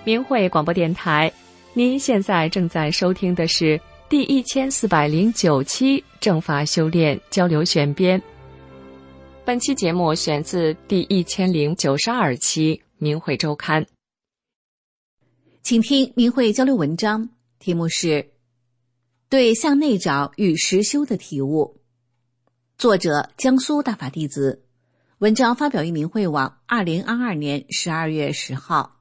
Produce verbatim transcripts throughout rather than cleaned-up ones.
明慧广播电台，您现在正在收听的是第一千四百零九期正法修炼交流选编。本期节目选自第一千零九十二期明慧周刊。 请听明慧交流文章，题目是对向内找与实修的体悟，作者江苏大法弟子，文章发表于明慧网二零二二年十二月十号。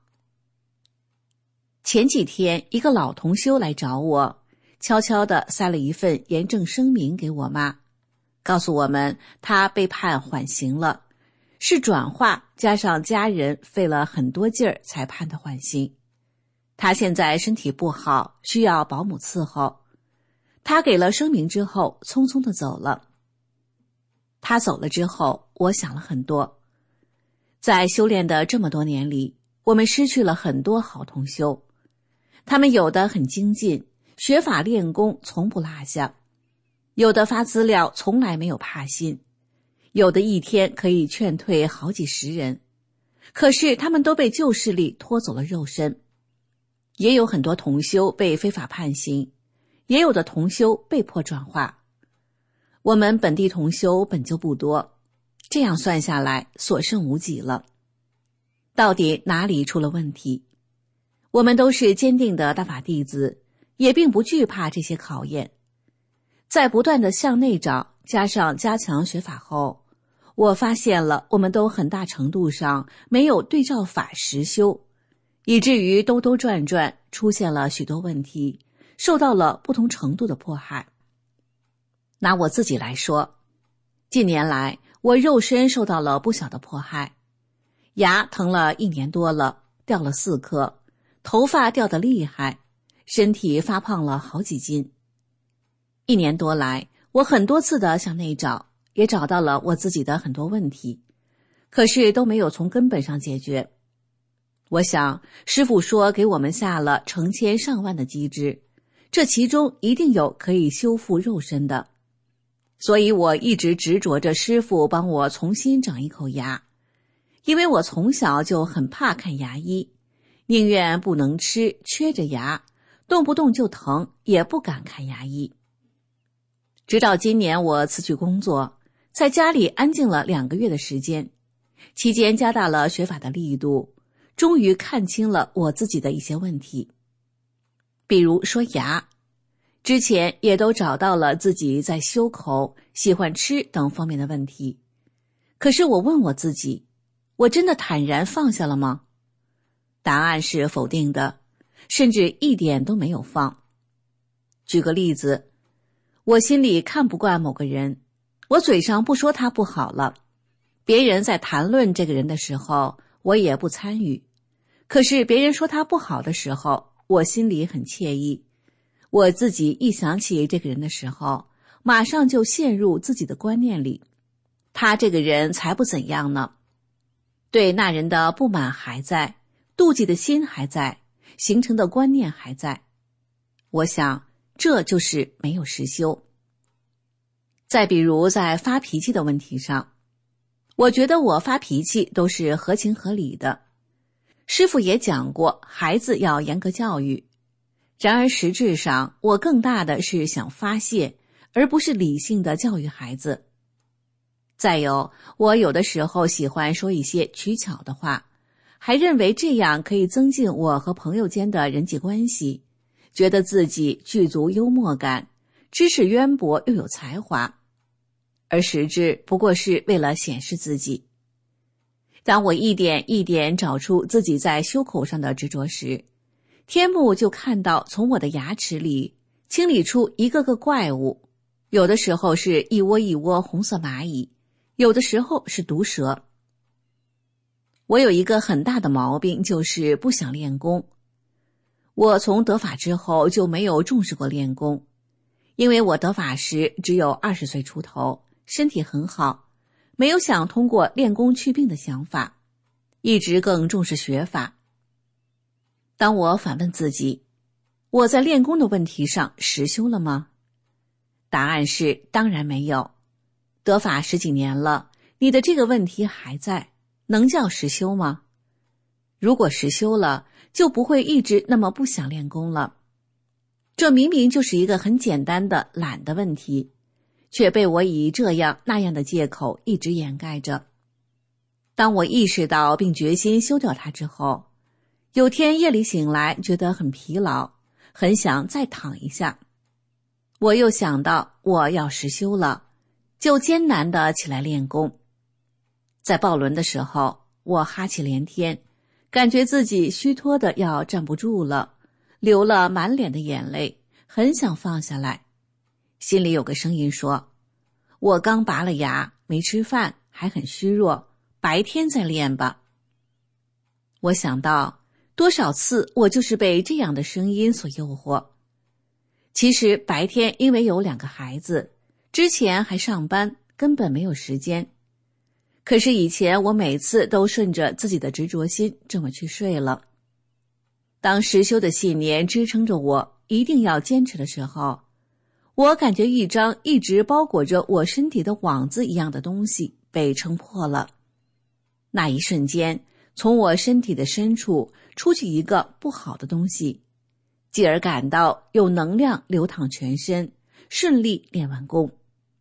前几天一个老同修来找我，悄悄地塞了一份严正声明给我妈，告诉我们他被判缓刑了，是转化加上家人费了很多劲儿才判的缓刑。他现在身体不好，需要保姆伺候。他给了声明之后匆匆地走了。他走了之后，我想了很多。在修炼的这么多年里，我们失去了很多好同修。他们有的很精进，学法练功从不落下，有的发资料从来没有怕心，有的一天可以劝退好几十人，可是他们都被旧势力拖走了肉身。也有很多同修被非法判刑，也有的同修被迫转化。我们本地同修本就不多，这样算下来所剩无几了。到底哪里出了问题？我们都是坚定的大法弟子，也并不惧怕这些考验。在不断的向内找，加上加强学法后，我发现了我们都很大程度上没有对照法实修，以至于兜兜转转出现了许多问题，受到了不同程度的迫害。拿我自己来说，近年来我肉身受到了不小的迫害，牙疼了一年多了，掉了四颗，头发掉得厉害，身体发胖了好几斤。一年多来，我很多次的向内找，也找到了我自己的很多问题，可是都没有从根本上解决。我想师父说给我们下了成千上万的机制，这其中一定有可以修复肉身的，所以我一直执着着师父帮我重新长一口牙。因为我从小就很怕看牙医，宁愿不能吃，缺着牙，动不动就疼，也不敢看牙医。直到今年我辞去工作，在家里安静了两个月的时间，期间加大了学法的力度，终于看清了我自己的一些问题。比如说牙，之前也都找到了自己在修口、喜欢吃等方面的问题。可是我问我自己，我真的坦然放下了吗？答案是否定的，甚至一点都没有放。举个例子，我心里看不惯某个人，我嘴上不说他不好了，别人在谈论这个人的时候，我也不参与。可是别人说他不好的时候，我心里很惬意。我自己一想起这个人的时候，马上就陷入自己的观念里，他这个人才不怎样呢。对那人的不满还在，妒忌的心还在，形成的观念还在。我想这就是没有实修。再比如在发脾气的问题上，我觉得我发脾气都是合情合理的。师父也讲过，孩子要严格教育。然而实质上，我更大的是想发泄，而不是理性的教育孩子。再有，我有的时候喜欢说一些取巧的话，还认为这样可以增进我和朋友间的人际关系，觉得自己具足幽默感，知识渊博又有才华，而实质不过是为了显示自己。当我一点一点找出自己在修口上的执着时，天幕就看到从我的牙齿里清理出一个个怪物，有的时候是一窝一窝红色蚂蚁，有的时候是毒蛇。我有一个很大的毛病，就是不想练功。我从得法之后就没有重视过练功，因为我得法时只有二十岁出头，身体很好，没有想通过练功去病的想法，一直更重视学法。当我反问自己，我在练功的问题上实修了吗？答案是当然没有。得法十几年了，你的这个问题还在，能叫实修吗？ 如果实修了，就不会一直那么不想练功了。这明明就是一个很简单的懒的问题，却被我以这样那样的借口一直掩盖着。当我意识到并决心修掉它之后，有天夜里醒来，觉得很疲劳，很想再躺一下。我又想到我要实修了，就艰难地起来练功。在抱轮的时候，我哈气连天，感觉自己虚脱的要站不住了，流了满脸的眼泪，很想放下来。心里有个声音说，我刚拔了牙，没吃饭，还很虚弱，白天再练吧。我想到多少次我就是被这样的声音所诱惑。其实白天因为有两个孩子，之前还上班，根本没有时间。可是以前我每次都顺着自己的执着心这么去睡了。当实修的信念支撑着我一定要坚持的时候，我感觉一张一直包裹着我身体的网子一样的东西被撑破了。那一瞬间，从我身体的深处出去一个不好的东西，继而感到有能量流淌全身，顺利练完功。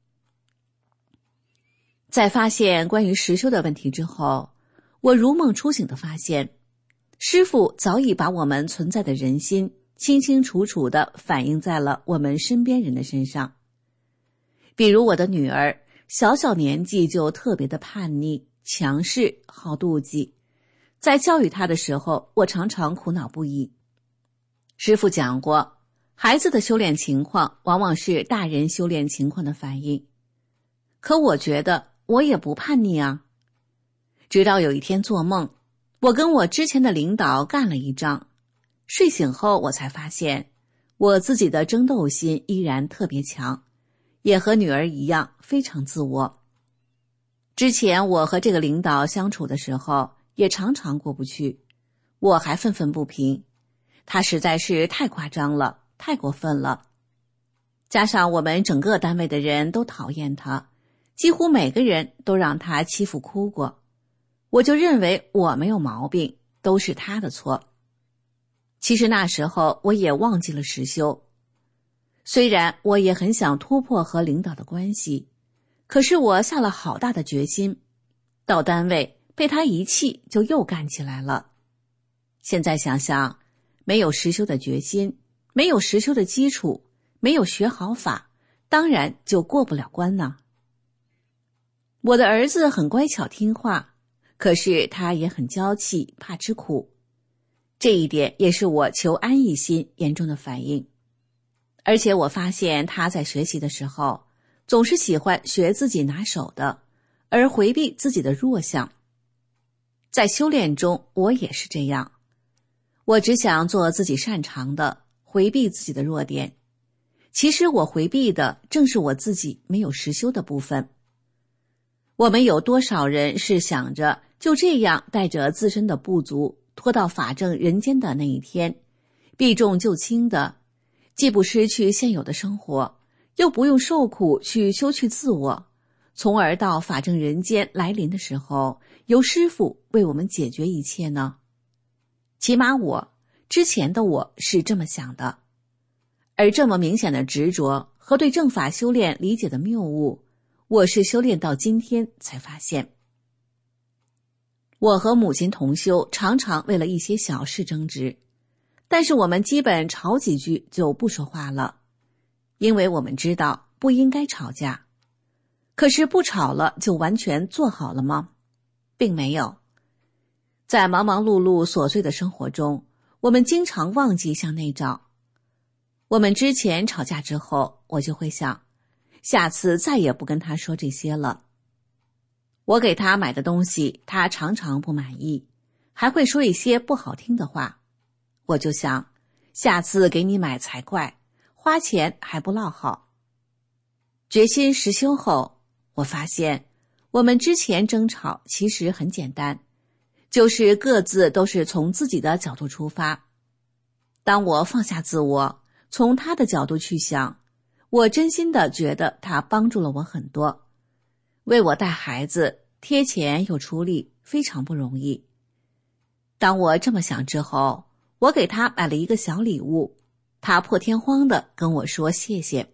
在发现关于实修的问题之后，我如梦初醒地发现，师父早已把我们存在的人心清清楚楚地反映在了我们身边人的身上。比如我的女儿，小小年纪就特别的叛逆、强势、好妒忌，在教育她的时候，我常常苦恼不已。师父讲过，孩子的修炼情况往往是大人修炼情况的反应。可我觉得我也不叛逆啊。直到有一天做梦，我跟我之前的领导干了一仗，睡醒后我才发现，我自己的争斗心依然特别强，也和女儿一样非常自我。之前我和这个领导相处的时候，也常常过不去，我还愤愤不平，他实在是太夸张了，太过分了。加上我们整个单位的人都讨厌他，几乎每个人都让他欺负哭过，我就认为我没有毛病，都是他的错。其实那时候我也忘记了实修，虽然我也很想突破和领导的关系，可是我下了好大的决心，到单位被他一气就又干起来了。现在想想，没有实修的决心，没有实修的基础，没有学好法，当然就过不了关呢。我的儿子很乖巧听话，可是他也很娇气，怕吃苦。这一点也是我求安逸心严重的反应。而且我发现他在学习的时候，总是喜欢学自己拿手的，而回避自己的弱项。在修炼中，我也是这样。我只想做自己擅长的，回避自己的弱点。其实我回避的正是我自己没有实修的部分。我们有多少人是想着就这样带着自身的不足拖到法正人间的那一天，避重就轻的，既不失去现有的生活，又不用受苦去修去自我，从而到法正人间来临的时候，由师父为我们解决一切呢？起码我之前的我是这么想的。而这么明显的执着和对正法修炼理解的谬误，我是修炼到今天才发现。我和母亲同修常常为了一些小事争执，但是我们基本吵几句就不说话了，因为我们知道不应该吵架。可是不吵了就完全做好了吗？并没有。在忙忙碌碌琐碎的生活中，我们经常忘记向内找。我们之前吵架之后，我就会想，下次再也不跟他说这些了。我给他买的东西，他常常不满意，还会说一些不好听的话。我就想，下次给你买才怪，花钱还不落好。决心实修后，我发现我们之前争吵其实很简单，就是各自都是从自己的角度出发。当我放下自我，从他的角度去想，我真心的觉得他帮助了我很多，为我带孩子贴钱又出力，非常不容易。 当我这么想之后，我给她买了一个小礼物，她破天荒地跟我说谢谢。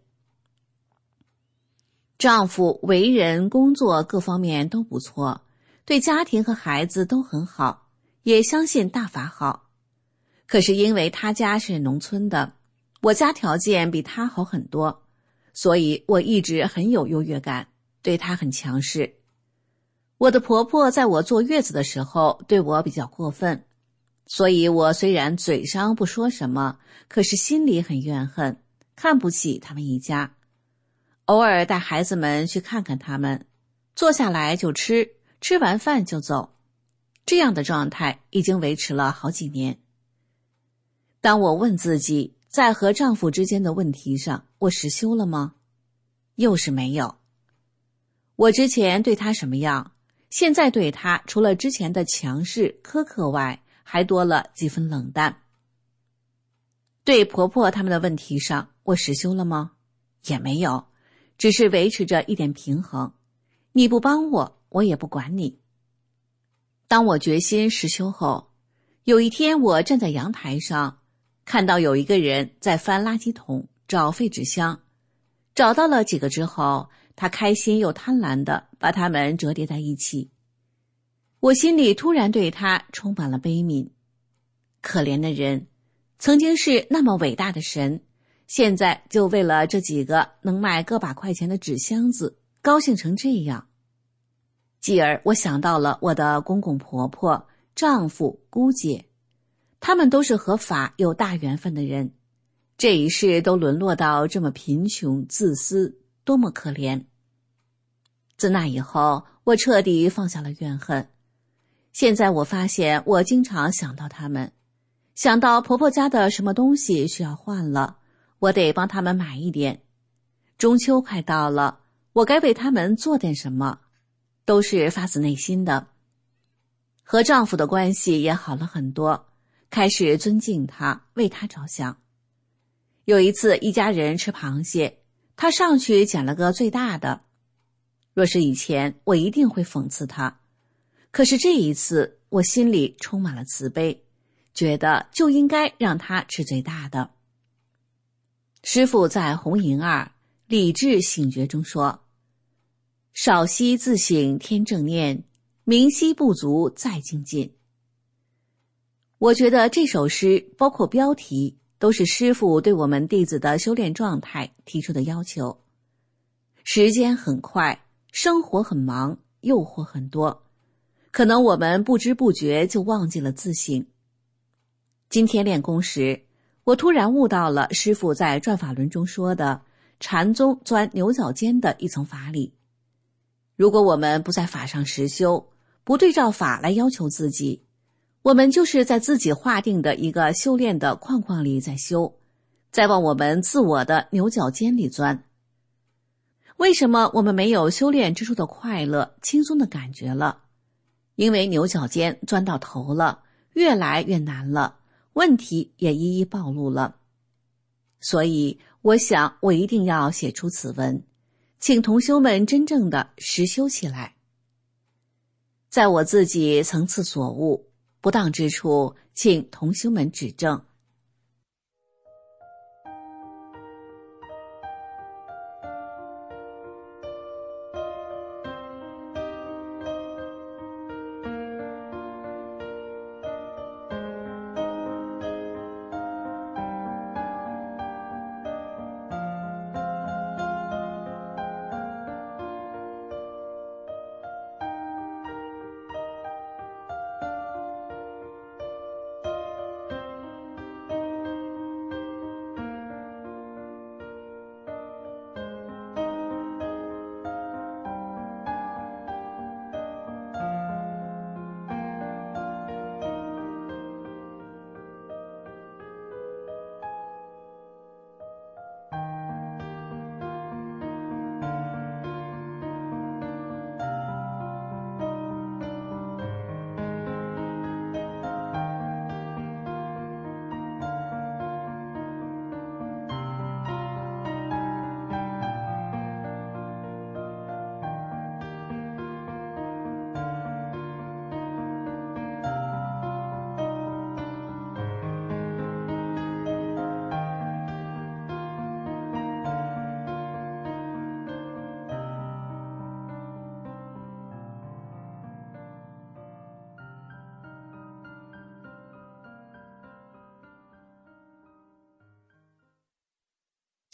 丈夫为人工作各方面都不错，对家庭和孩子都很好，也相信大法好。可是因为他家是农村的，我家条件比他好很多，所以我一直很有优越感，对他很强势。我的婆婆在我坐月子的时候对我比较过分，所以我虽然嘴上不说什么，可是心里很怨恨，看不起他们一家。偶尔带孩子们去看看他们，坐下来就吃，吃完饭就走，这样的状态已经维持了好几年。当我问自己，在和丈夫之间的问题上，我实修了吗？又是没有。我之前对他什么样，现在对他除了之前的强势苛刻外，还多了几分冷淡。对婆婆他们的问题上，我实修了吗？也没有，只是维持着一点平衡。你不帮我，我也不管你。当我决心实修后，有一天我站在阳台上，看到有一个人在翻垃圾桶找废纸箱，找到了几个之后，他开心又贪婪地把它们折叠在一起。我心里突然对他充满了悲悯。可怜的人，曾经是那么伟大的神，现在就为了这几个能卖个把块钱的纸箱子高兴成这样。继而我想到了我的公公婆婆、丈夫、姑姐，他们都是和法有大缘分的人，这一世都沦落到这么贫穷自私，多么可怜。自那以后，我彻底放下了怨恨。现在我发现我经常想到他们，想到婆婆家的什么东西需要换了，我得帮他们买一点。中秋快到了，我该为他们做点什么，都是发自内心的。和丈夫的关系也好了很多，开始尊敬他，为他着想。有一次一家人吃螃蟹，他上去捡了个最大的。若是以前，我一定会讽刺他，可是这一次我心里充满了慈悲，觉得就应该让他吃最大的。师父在红银二理智醒觉中说，少息自省天正念，明晰不足再精进。我觉得这首诗包括标题都是师父对我们弟子的修炼状态提出的要求。时间很快，生活很忙，诱惑很多，可能我们不知不觉就忘记了自省。今天练功时，我突然悟到了师父在转法轮中说的禅宗钻牛角尖的一层法理。如果我们不在法上实修，不对照法来要求自己，我们就是在自己划定的一个修炼的框框里在修，在往我们自我的牛角尖里钻。为什么我们没有修炼之初的快乐、轻松的感觉了？因为牛角尖钻到头了，越来越难了，问题也一一暴露了。所以我想我一定要写出此文，请同修们真正的实修起来。在我自己层次所悟不当之处，请同修们指正。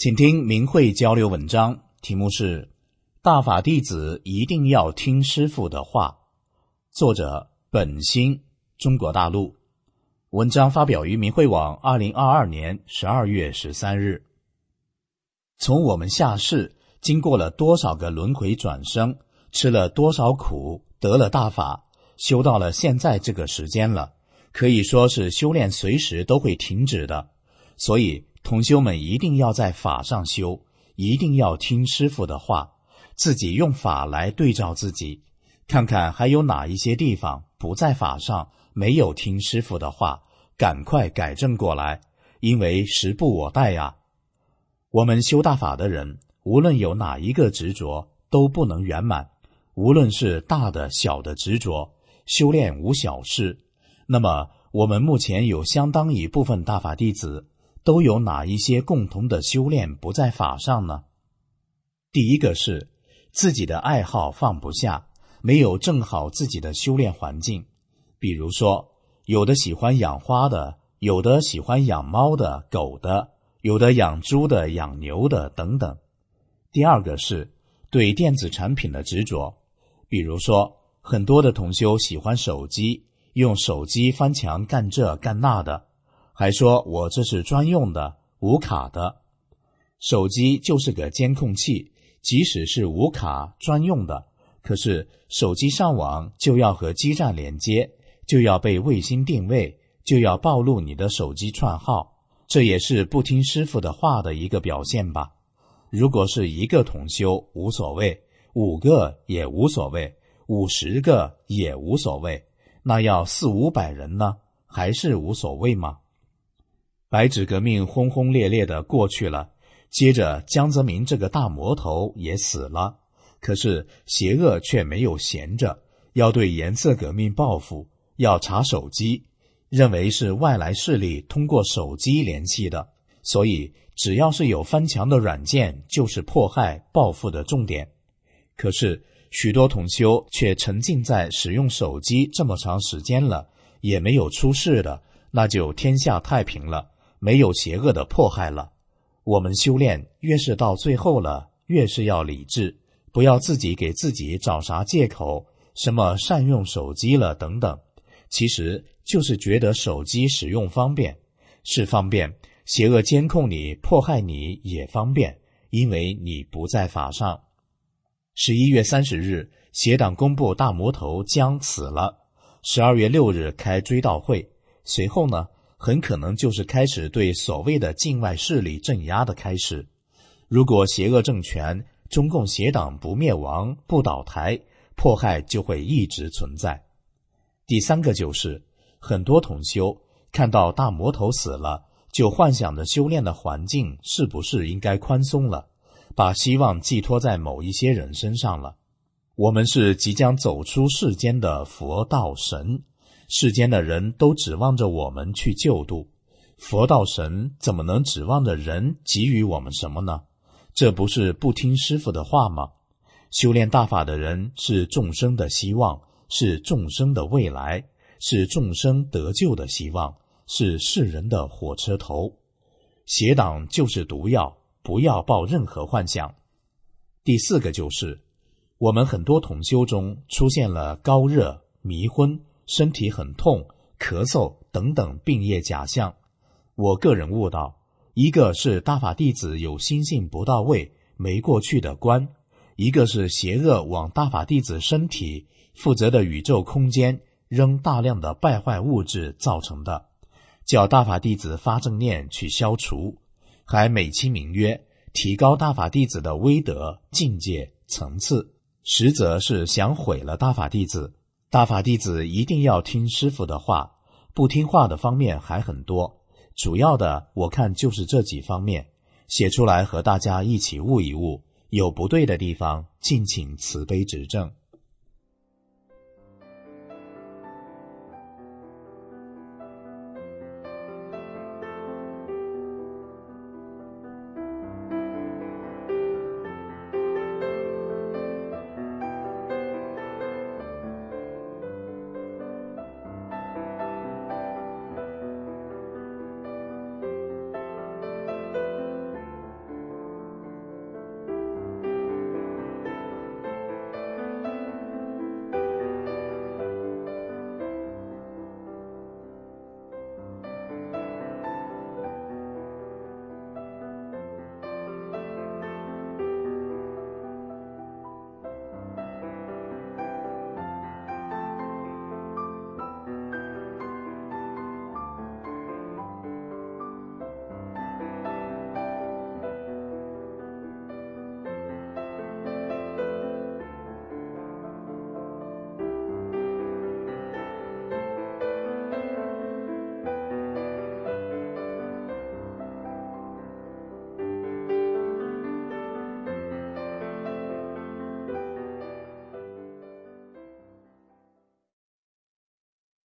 请听明慧交流文章，题目是大法弟子一定要听师父的话，作者本心，中国大陆。文章发表于明慧网二零二二年十二月十三日。从我们下世经过了多少个轮回转生，吃了多少苦，得了大法，修到了现在这个时间了，可以说是修炼随时都会停止的。所以同修们一定要在法上修，一定要听师父的话，自己用法来对照自己，看看还有哪一些地方不在法上，没有听师父的话，赶快改正过来，因为时不我待呀。我们修大法的人，无论有哪一个执着都不能圆满，无论是大的小的执着，修炼无小事。那么我们目前有相当一部分大法弟子都有哪一些共同的修炼不在法上呢？第一个是自己的爱好放不下，没有正好自己的修炼环境。比如说，有的喜欢养花的，有的喜欢养猫的、狗的，有的养猪的、养牛的等等。第二个是对电子产品的执着。比如说，很多的同修喜欢手机，用手机翻墙干这干那的，还说我这是专用的，无卡的。手机就是个监控器，即使是无卡专用的，可是手机上网就要和基站连接，就要被卫星定位，就要暴露你的手机串号，这也是不听师父的话的一个表现吧。如果是一个同修无所谓，五个也无所谓，五十个也无所谓，那要四五百人呢，还是无所谓吗？白纸革命轰轰烈烈的过去了，接着江泽民这个大魔头也死了，可是邪恶却没有闲着，要对颜色革命报复，要查手机，认为是外来势力通过手机联系的，所以只要是有翻墙的软件，就是迫害报复的重点。可是许多同修却沉浸在使用手机这么长时间了，也没有出事的，那就天下太平了，没有邪恶的迫害了。我们修炼越是到最后了，越是要理智，不要自己给自己找啥借口，什么善用手机了等等，其实就是觉得手机使用方便，是方便，邪恶监控你迫害你也方便，因为你不在法上。十一月三十日，邪党公布大魔头将死了。十二月六日开追悼会，随后呢，很可能就是开始对所谓的境外势力镇压的开始。如果邪恶政权中共邪党不灭亡不倒台，迫害就会一直存在。第三个就是很多同修看到大魔头死了，就幻想着修炼的环境是不是应该宽松了，把希望寄托在某一些人身上了。我们是即将走出世间的佛道神，世间的人都指望着我们去救度，佛道神怎么能指望着人给予我们什么呢？这不是不听师父的话吗？修炼大法的人是众生的希望，是众生的未来，是众生得救的希望，是世人的火车头。邪党就是毒药，不要抱任何幻想。第四个就是我们很多同修中出现了高热、迷昏、身体很痛、咳嗽等等病业假象。我个人悟到，一个是大法弟子有心性不到位，没过去的关，一个是邪恶往大法弟子身体负责的宇宙空间扔大量的败坏物质造成的，叫大法弟子发正念去消除，还美其名曰提高大法弟子的威德、境界、层次，实则是想毁了大法弟子。大法弟子一定要听师父的话，不听话的方面还很多，主要的我看就是这几方面，写出来和大家一起悟一悟，有不对的地方敬请慈悲指正。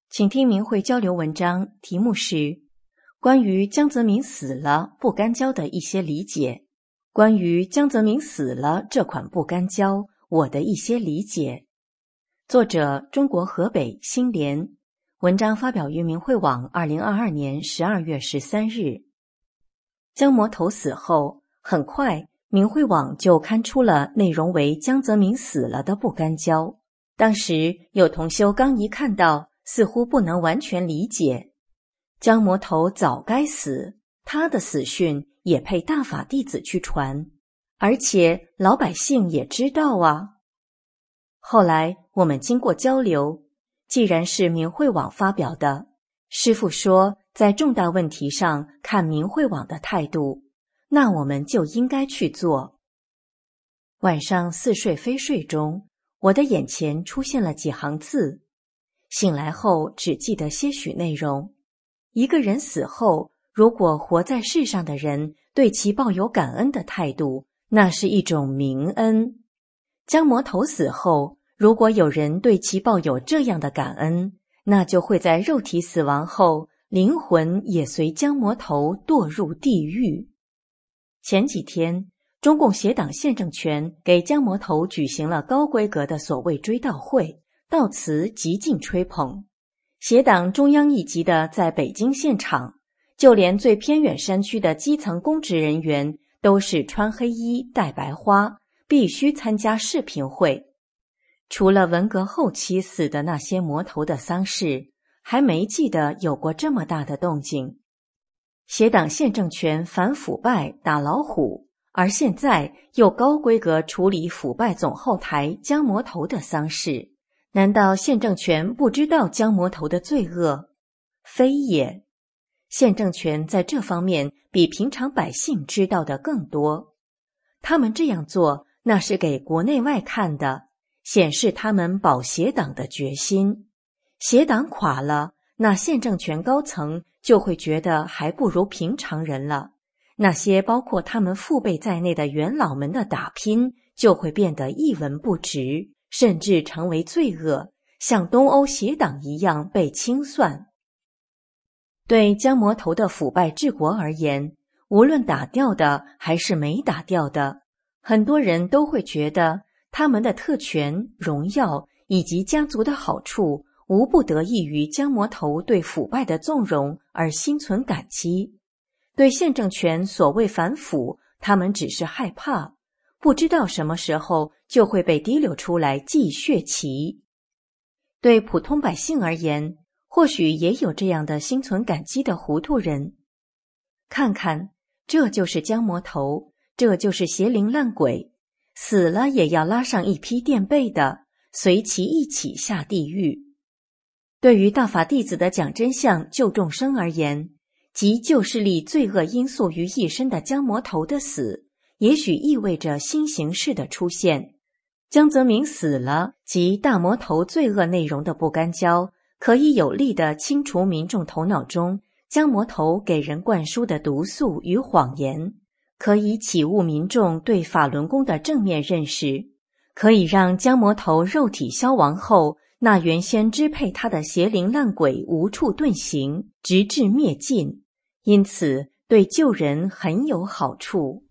请听明慧交流文章，题目是关于江泽民死了不干胶的一些理解。关于江泽民死了这款不干胶，我的一些理解。作者中国河北新联，文章发表于明慧网二零二二年十二月十三日。江魔头死后，很快明慧网就刊出了内容为江泽民死了的不干胶。当时有同修刚一看到，似乎不能完全理解。江魔头早该死，他的死讯也配大法弟子去传，而且老百姓也知道啊。后来我们经过交流，既然是明慧网发表的，师父说在重大问题上看明慧网的态度，那我们就应该去做。晚上似睡非睡中，我的眼前出现了几行字，醒来后只记得些许内容。一个人死后，如果活在世上的人对其抱有感恩的态度，那是一种明恩。江魔头死后，如果有人对其抱有这样的感恩，那就会在肉体死亡后，灵魂也随江魔头堕入地狱。前几天，中共协党宪政权给江魔头举行了高规格的所谓追悼会，悼词极尽吹捧。协党中央一级的在北京现场，就连最偏远山区的基层公职人员都是穿黑衣戴白花，必须参加视频会。除了文革后期死的那些魔头的丧事，还没记得有过这么大的动静。协党宪政权反腐败打老虎，而现在又高规格处理腐败总后台江魔头的丧事，难道宪政权不知道江魔头的罪恶？非也，宪政权在这方面比平常百姓知道的更多。他们这样做，那是给国内外看的，显示他们保协党的决心。协党垮了，那宪政权高层就会觉得还不如平常人了，那些包括他们父辈在内的元老们的打拼就会变得一文不值，甚至成为罪恶，像东欧协党一样被清算。对江魔头的腐败治国而言，无论打掉的还是没打掉的，很多人都会觉得他们的特权、荣耀以及家族的好处，无不得益于江魔头对腐败的纵容而心存感激。对宪政权所谓反腐，他们只是害怕，不知道什么时候就会被提溜出来祭血旗。对普通百姓而言，或许也有这样的心存感激的糊涂人。看看，这就是江魔头，这就是邪灵烂鬼，死了也要拉上一批垫背的，随其一起下地狱。对于大法弟子的讲真相救众生而言，集旧势力罪恶因素于一身的江魔头的死，也许意味着新形势的出现。江泽民死了及大魔头罪恶内容的不干胶，可以有力地清除民众头脑中江魔头给人灌输的毒素与谎言，可以启悟民众对法轮功的正面认识，可以让江魔头肉体消亡后，那原先支配他的邪灵烂鬼无处遁形，直至灭尽，因此对救人很有好处。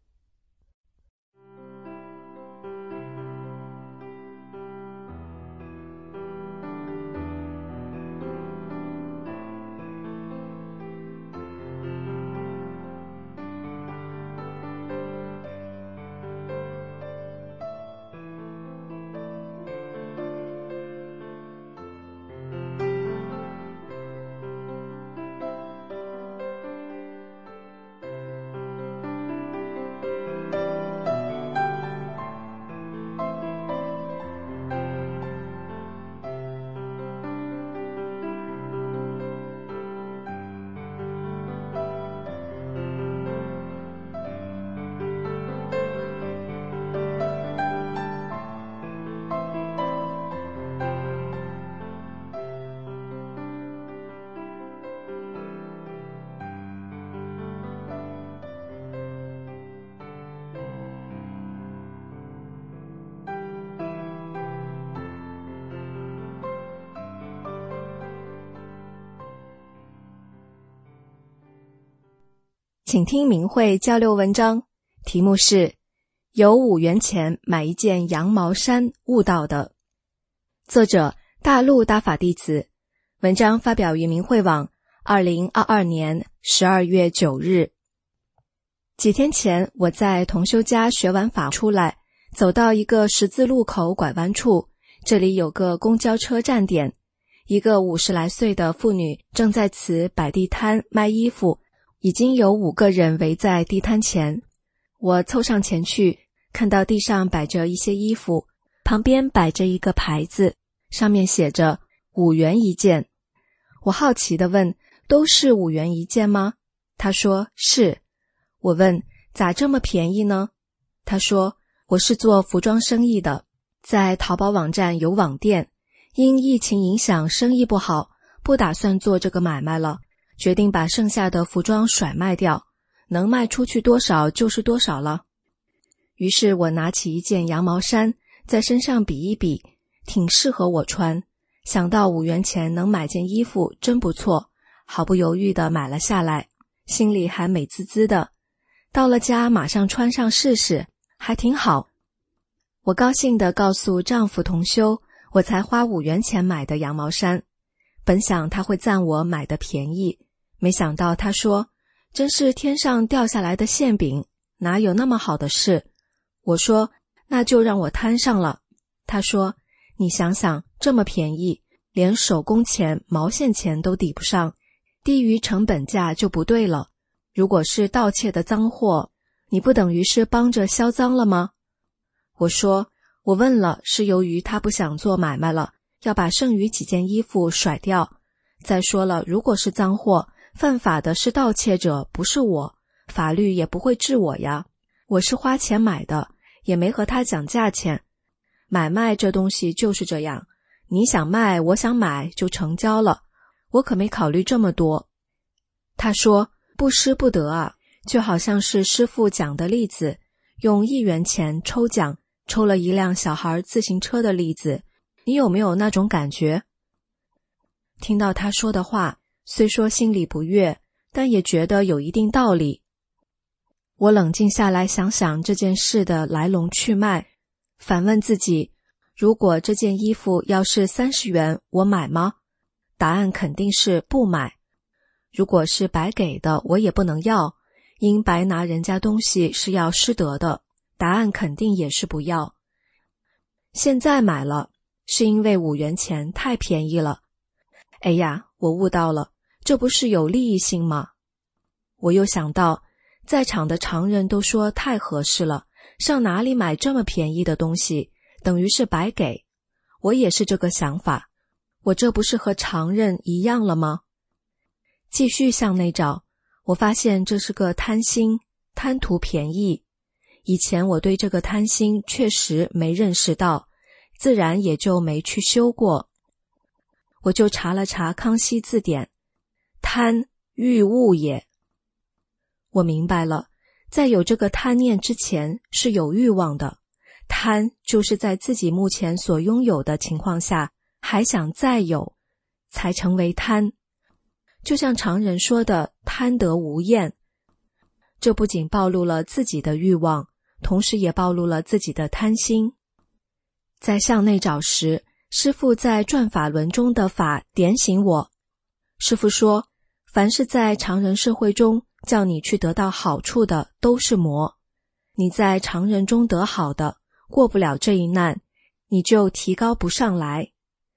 请听明慧交流文章，题目是有五元钱买一件羊毛衫悟到的。作者大陆大法弟子，文章发表于明慧网二零二二年十二月九日。几天前，我在同修家学完法出来，走到一个十字路口拐弯处，这里有个公交车站点，一个五十来岁的妇女正在此摆地摊卖衣服，已经有五个人围在地摊前。我凑上前去，看到地上摆着一些衣服，旁边摆着一个牌子，上面写着五元一件。我好奇地问，都是五元一件吗？他说是。我问，咋这么便宜呢？他说，我是做服装生意的，在淘宝网站有网店，因疫情影响生意不好，不打算做这个买卖了，决定把剩下的服装甩卖掉，能卖出去多少就是多少了。于是我拿起一件羊毛衫，在身上比一比，挺适合我穿，想到五元钱能买件衣服真不错，毫不犹豫地买了下来，心里还美滋滋的。到了家马上穿上试试，还挺好。我高兴地告诉丈夫同修，我才花五元钱买的羊毛衫。本想他会赞我买的便宜，没想到他说，真是天上掉下来的馅饼，哪有那么好的事？我说，那就让我摊上了。他说，你想想，这么便宜，连手工钱、毛线钱都抵不上，低于成本价就不对了。如果是盗窃的赃货，你不等于是帮着销赃了吗？我说，我问了，是由于他不想做买卖了，要把剩余几件衣服甩掉。再说了，如果是赃货，犯法的是盗窃者，不是我，法律也不会治我呀。我是花钱买的，也没和他讲价钱。买卖这东西就是这样，你想卖，我想买，就成交了。我可没考虑这么多。他说，不失不得啊，就好像是师父讲的例子，用一元钱抽奖，抽了一辆小孩自行车的例子，你有没有那种感觉？听到他说的话，虽说心里不悦，但也觉得有一定道理。我冷静下来想想这件事的来龙去脉，反问自己，如果这件衣服要是三十元，我买吗？答案肯定是不买。如果是白给的，我也不能要，因白拿人家东西是要失德的，答案肯定也是不要。现在买了，是因为五元钱太便宜了。哎呀，我悟到了，这不是有利益性吗？我又想到，在场的常人都说太合适了，上哪里买这么便宜的东西，等于是白给。我也是这个想法，我这不是和常人一样了吗？继续向内找，我发现这是个贪心，贪图便宜。以前我对这个贪心确实没认识到，自然也就没去修过。我就查了查康熙字典，贪，欲物也。我明白了，在有这个贪念之前是有欲望的，贪就是在自己目前所拥有的情况下还想再有，才成为贪。就像常人说的贪得无厌，这不仅暴露了自己的欲望，同时也暴露了自己的贪心。在向内找时，师父在转法轮中的法点醒我。师父说，凡是在常人社会中叫你去得到好处的都是魔，你在常人中得好的，过不了这一难，你就提高不上来。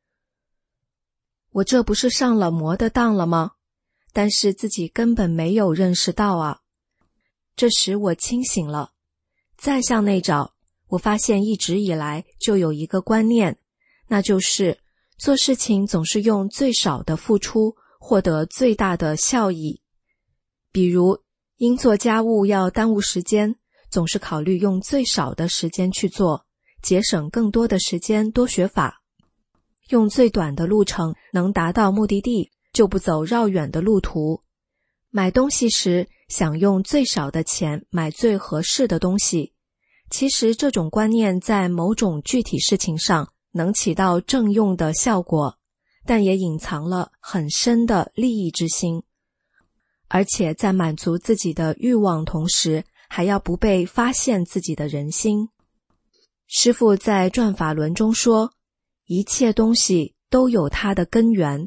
我这不是上了魔的当了吗？但是自己根本没有认识到啊。这时我清醒了，再向内找，我发现一直以来就有一个观念，那就是做事情总是用最少的付出获得最大的效益。比如因做家务要耽误时间，总是考虑用最少的时间去做，节省更多的时间多学法。用最短的路程能达到目的地，就不走绕远的路途。买东西时想用最少的钱买最合适的东西，其实这种观念在某种具体事情上能起到正用的效果，但也隐藏了很深的利益之心。 而且在满足自己的欲望同时，还要不被发现自己的人心。师父在转法轮中说，一切东西都有它的根源。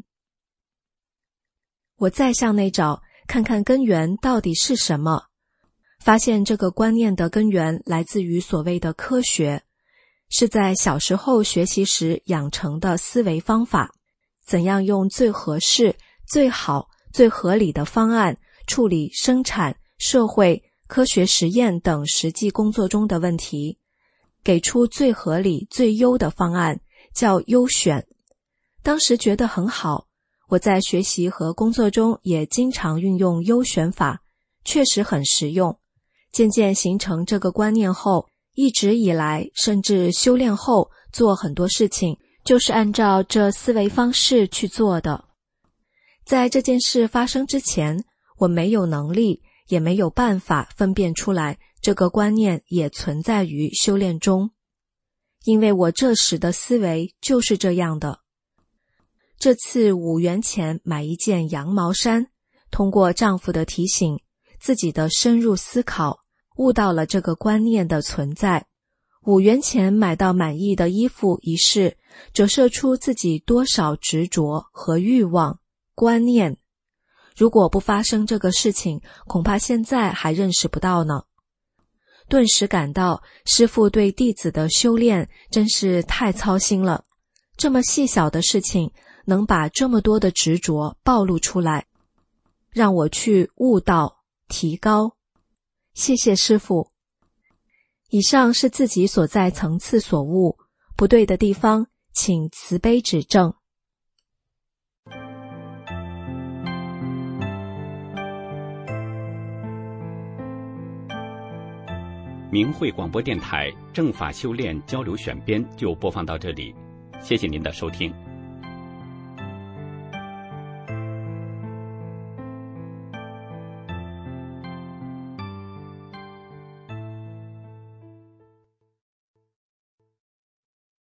我再向内找，看看根源到底是什么，发现这个观念的根源来自于所谓的科学，是在小时候学习时养成的思维方法，怎样用最合适、最好、最合理的方案处理生产、社会、科学实验等实际工作中的问题，给出最合理、最优的方案，叫优选。当时觉得很好，我在学习和工作中也经常运用优选法，确实很实用。渐渐形成这个观念后，一直以来，甚至修炼后，做很多事情就是按照这思维方式去做的。在这件事发生之前，我没有能力，也没有办法分辨出来这个观念也存在于修炼中，因为我这时的思维就是这样的。这次五元钱买一件羊毛衫，通过丈夫的提醒，自己的深入思考，悟到了这个观念的存在。五元钱买到满意的衣服一事，折射出自己多少执着和欲望、观念。如果不发生这个事情，恐怕现在还认识不到呢。顿时感到师父对弟子的修炼真是太操心了，这么细小的事情能把这么多的执着暴露出来，让我去悟道提高。谢谢师父。以上是自己所在层次所悟，不对的地方请慈悲指正。 明慧广播电台正法修炼交流选编就播放到这里，谢谢您的收听。